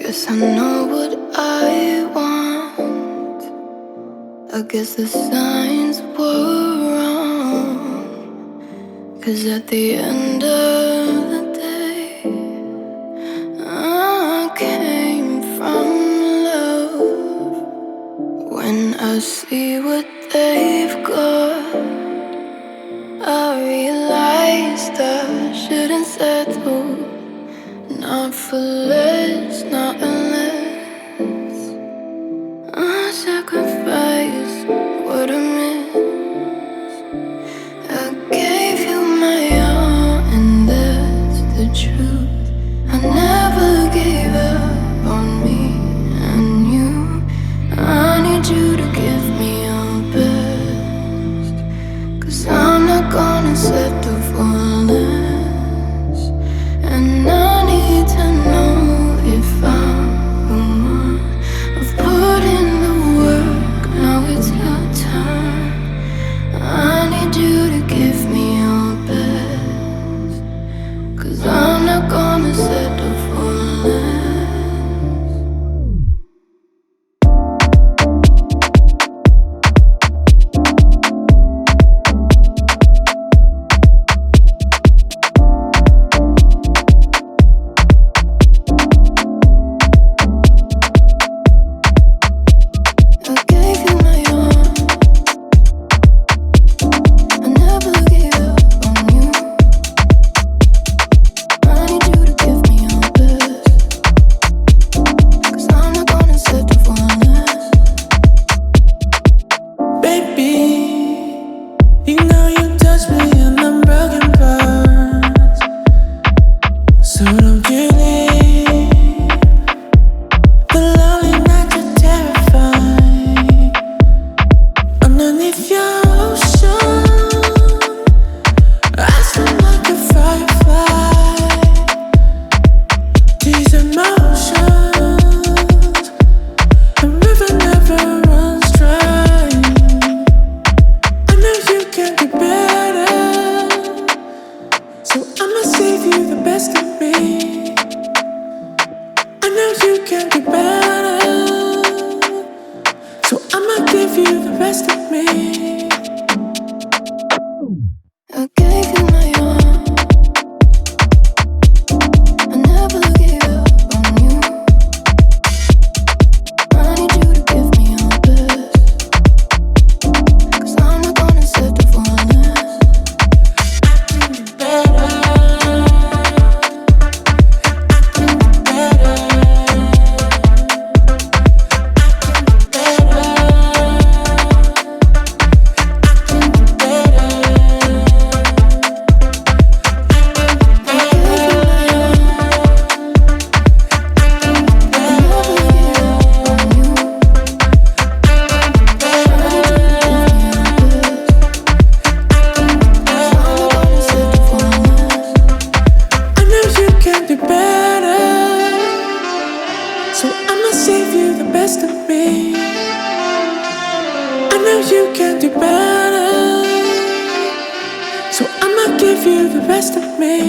Guess I know what I want. I guess the signs were wrong. 'Cause at the end of the day, I came from love. When I see what they've got, I realized I shouldn't settle. Not for less, not unless I sacrifice what I miss. I gave you my all, and that's the truth. I never gave up on me and you. I need you to give me your best, 'cause I'm not gonna settle for less. And I need to know if I'm the one. I've put in the work, now it's your turn. I need you to give me your best, 'cause I'm not gonna settle for less. Give you the best of me.